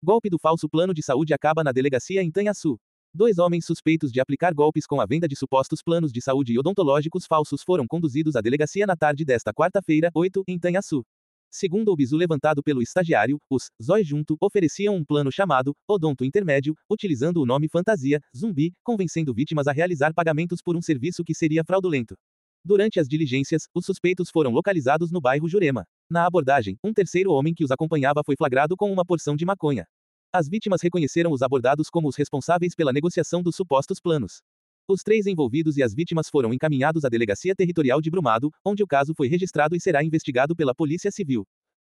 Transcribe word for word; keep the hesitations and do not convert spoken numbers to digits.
Golpe do falso plano de saúde acaba na delegacia em Tanhaçu. Dois homens suspeitos de aplicar golpes com a venda de supostos planos de saúde e odontológicos falsos foram conduzidos à delegacia na tarde desta quarta-feira, oito, em Tanhaçu. Segundo o bizu levantado pelo estagiário, os Zói Junto ofereciam um plano chamado Odonto Intermédio, utilizando o nome fantasia, zumbi, convencendo vítimas a realizar pagamentos por um serviço que seria fraudulento. Durante as diligências, os suspeitos foram localizados no bairro Jurema. Na abordagem, um terceiro homem que os acompanhava foi flagrado com uma porção de maconha. As vítimas reconheceram os abordados como os responsáveis pela negociação dos supostos planos. Os três envolvidos e as vítimas foram encaminhados à Delegacia Territorial de Brumado, onde o caso foi registrado e será investigado pela Polícia Civil.